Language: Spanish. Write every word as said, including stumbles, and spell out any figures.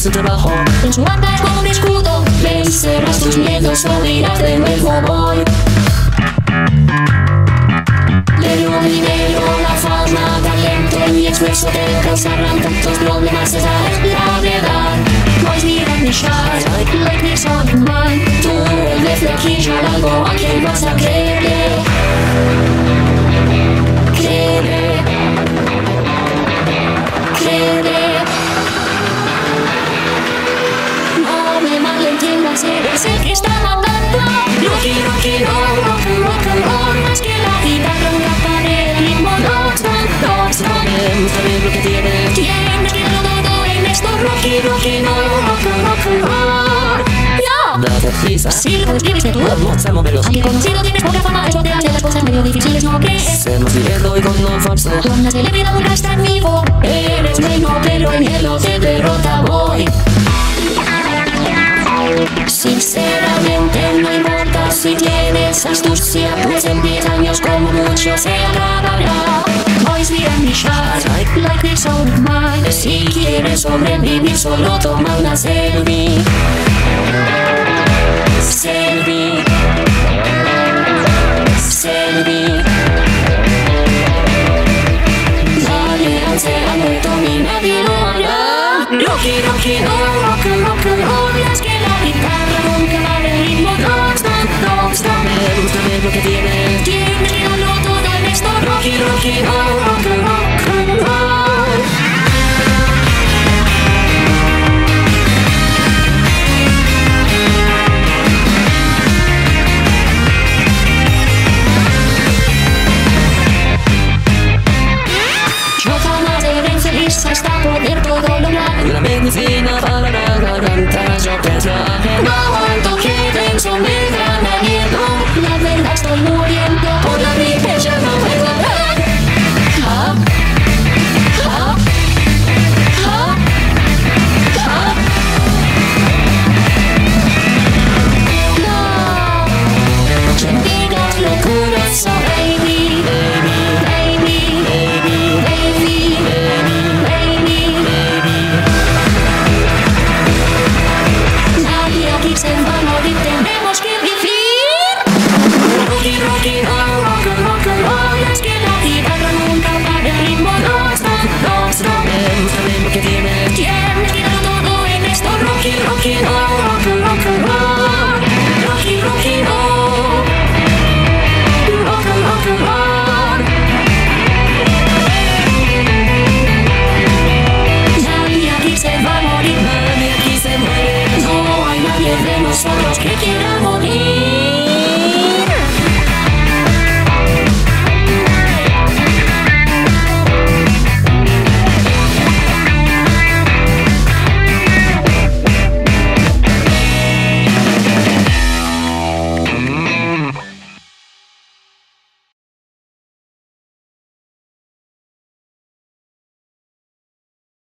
su trabajo. En su banda es como un escudo. Vencerás tus miedos o dirás de nuevo voy. Le dio dinero, la fama, talento y esfuerzo te causarán tantos problemas. Esa es la verdad. Boys miran mi shot, like me son man. Tú eres flequillo, algo a quien vas a creerle. Creerle. Creerle. No me malentiendas, eres el que está mandando. Rocky, Rocky, roll, rock, rock and roll. Más que la guitarra, una pared, ritmo, no stop, no stop. Sabemos, sabemos lo que tienes. Tienes que darlo todo en esto. Rocky, Rocky, no, rock, rock and roll. ¡Ya! Date prisa. Si lo escribiste tú, Vamos a moverlos. aunque conocido tienes poca fama, eso te hace las cosas medio difíciles, ¿no crees? Hacemos dinero y con no falso. Una celebridad nunca está en vivo. Eres bueno, pero el hielo te derrota, voy. Sinceramente no importa si tienes astucia, pues en diez años como mucho se acabará. Boys miran mi shot, like me son man. Si quieres sobrevivir solo toma una selfie. Selfie. Selfie. Nadie ha muerto ni nadie lo hará. Rocky, Rocky, no, rock, rock, roll. Es que la guitarra nunca va el ritmo. No stop, no stop. Me gusta ver lo que tienes. Tienes que darlo todo en esto. Rocky, Rocky, no, rock, rock, roll. Yo jamás seré infeliz hasta poder todo lograr. La medicina para la garganta yo te traje. No aguanto que tenso me gana miedo. La verdad estoy muriendo por la gripe, ya no me dará. Ah, Ah, ah, ah. No, no digas locuras, oh baby, baby, baby, baby, baby, baby. Nadie aquí se va a morir, tenemos que vivir. Rocky, Rocky, no, rock, rock, roll. Es que la guitarra nunca para el ritmo, no stop, no stop. Me gusta ver lo que tienes. Tienes que darlo todo en esto. Rocky, Rocky, no, rock, rock, roll. Rocky, Rocky, no. Rock, rock, roll. Nadie aquí se va a morir. Nadie aquí se muere. No hay nadie de nosotros que quiera